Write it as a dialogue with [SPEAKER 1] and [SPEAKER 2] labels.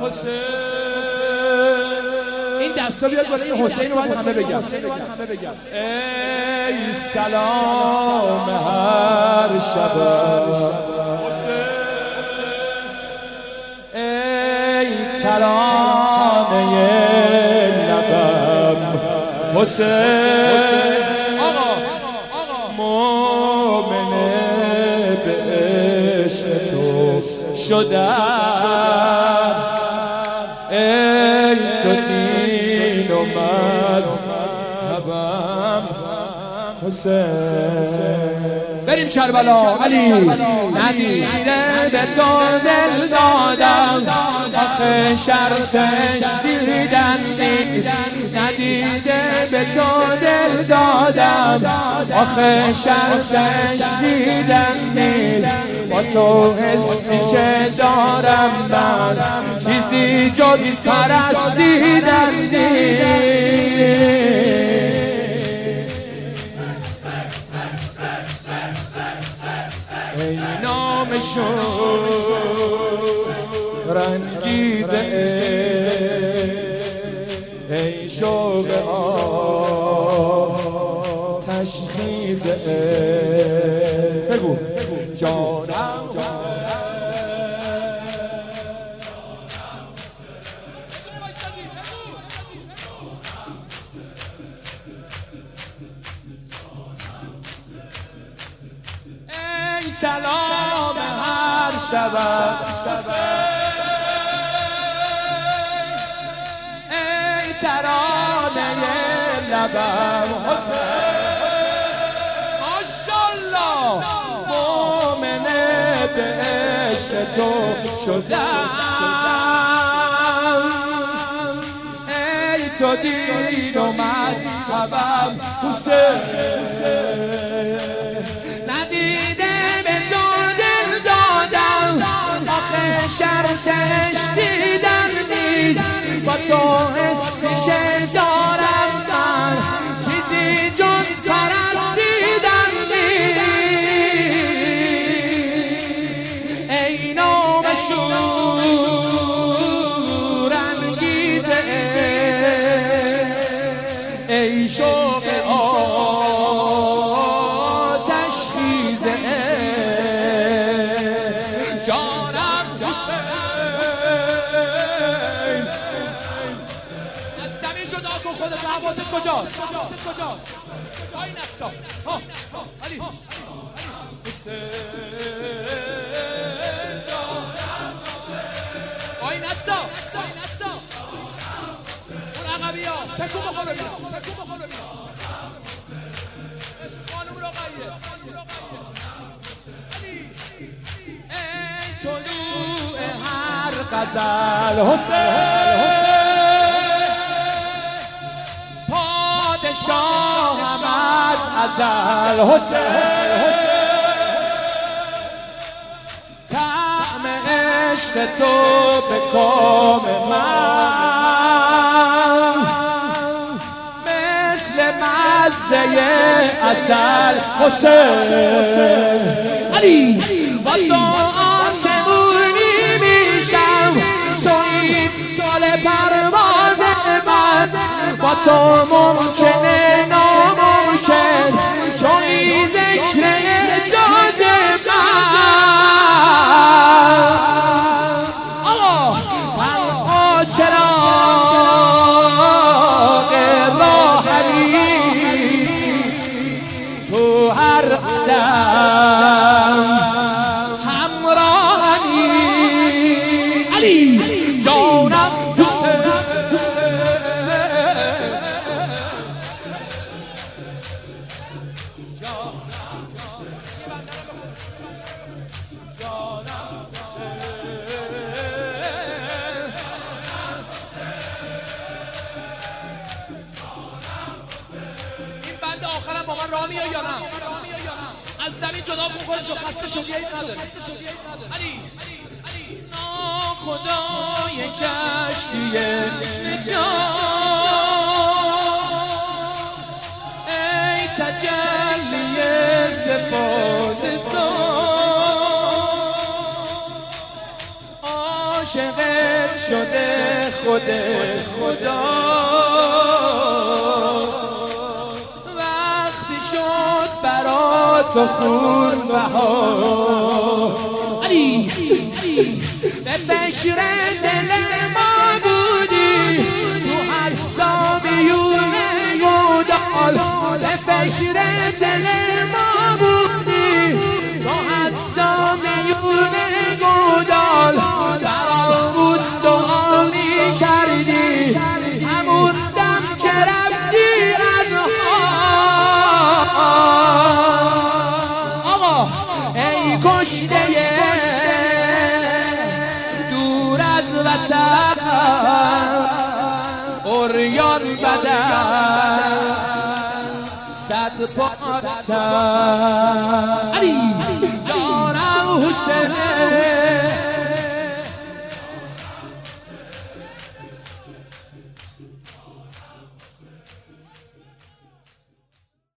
[SPEAKER 1] این دستا بیاد بالا، این حسین رو باید همه بگم. ای سلام هر شب ای ترانه لبم حسین، مومن به عشق تو شدم، ای تو دین و مذهبم حسین. بریم کربلا. علی ندیده به تو دل دادم، آخه شرطش دیدن نیست. ندیده به تو دل دادم، آخه شرطش دیدن نیست. با تو حسی که دارم من چیزی جز پرستیدن نیست. ای نامشون رنگیده، ای شوق آتش خیزه، بگو جانم ای سلام هر شب ای ترانه لبم حسین، ماشالله مومن به عشق تو شدم، ای تو دین و مذهبم حسین. شرطش دیدن نیست، با تو حسی که دارم من چیزی جز پرستیدن نیست. ای نامشور انگیزه، ای شوق آتش خیزه، خودت حواست کجاست؟ آی نسا علی آی نسا اون عقبی ها تکون بخور ببینم، خانم رقیه ای طلوع هر غزل حسین، شاهم از ازل حسین، طعم عشق تو به کام من مثل مزه عسل حسین. علی با تو آسمونی میشم، تویی طول پرواز من، با تو ممکنه ناممکن، تویی ذکر اعجاز من. تنها چراغ راهی تو هر قدم همراهی. علی جانم آخرم با من راه میای یا نه؟ از زمین جدا کن خودت رو، خسته شدی عیب نداره. علی ناخدای کشتی نجات، ای تجلی صفات تو، عاشقت شده خود خدا وقتی شد برا تو خون بها علی به فکر دل ما بودی تو هر زامیون گودال به فکر دل ما بودی تو هر زامیون گودال برا بود دعا می کردی همون دم که رفتی از آقا ای کشته دور از وطن اوریان بدن صد پاتن علی جانم حسین